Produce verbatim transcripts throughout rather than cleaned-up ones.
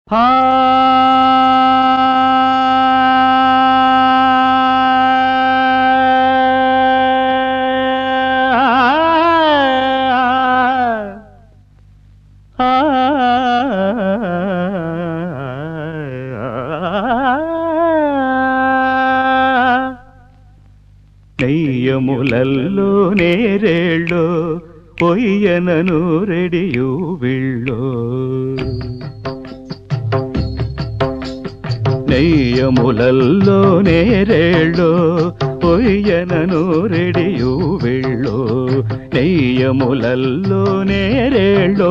హా నెయ్యములల్లో నేరేళ్ళో పొయ్యనను రెడియు విళ్ళో నెయ్యములల్లో నేరేళ్ళో పొయ్యనను రెడియు విళ్ళో నెయ్యములల్లో నేరేళ్ళో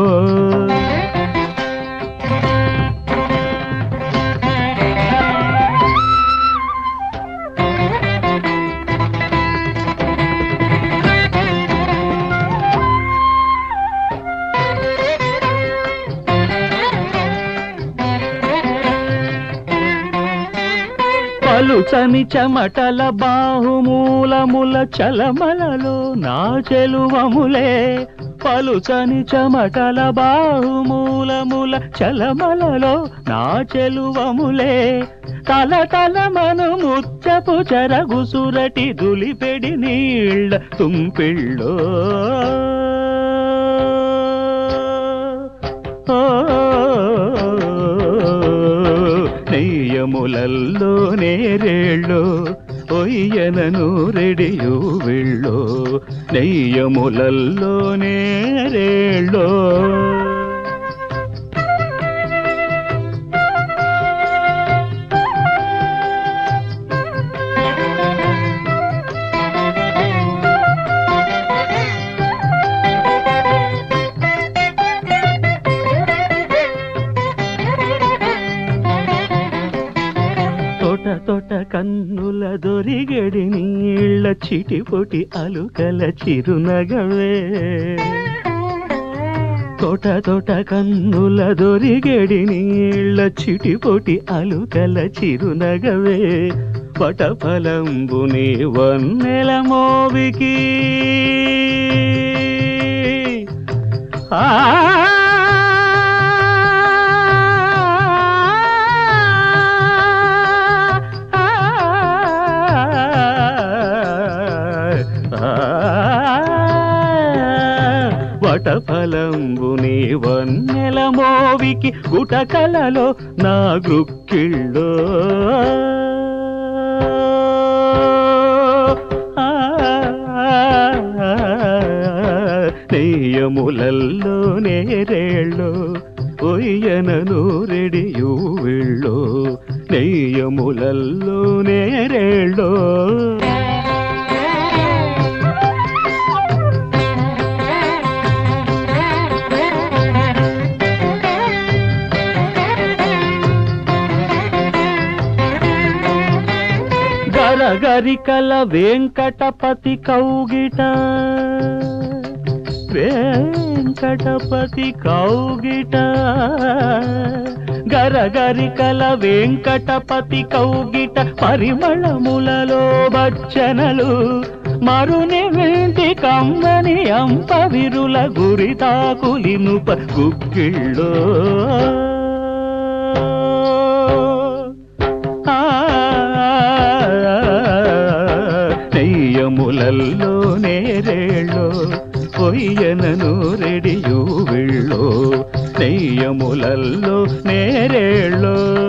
పలుచని చెమటల బాహుమూలముల చలమలలో నా చెలువములే పలుచని చెమటల బాహుమూలముల చలమలలో నా చెలువములే తల తల మను ముచ్చపు చెరగుసురటి దులిపెడి నీళ్ళ తుంపిళ్ళో నెయ్యములల్లో నేరేళ్ళో పొయ్యనను రెడియు విళ్ళో నెయ్యములల్లో నేరేళ్ళో తోట తోట కన్నుల దొరిగడి నీళ్ళ చిటిపొటి అలుకల చిరునగవే తోట తోట కన్నుల దొరిగడి నీళ్ళ చిటిపొటి అలుకల చిరునగవే పటఫలంబుని వన్నెల మోవికి ఆ వటఫలంబుని వన్నెల మోవికి గుటకలలో నా గృక్కిళ్ళో నెయ్యములల్లో నేరేళ్ళో పొయ్యనను రెడియు విళ్ళో నెయ్యములల్లో నేరేళ్ళో గరగరికల వెంకటపతి కౌగిట వెంకటపతి కౌగిట గరగరికల వెంకటపతి కౌగిట పరిమళములలో బచ్చనలు మరుని వింటి కమ్మని అంపవిరుల గురితాకులినుప గుగ్గిళ్ళో నెయ్యములల్లో నేరేళ్ళో పొయ్యనను రెడియు విళ్ళో నెయ్యములల్లో నేరేళ్ళో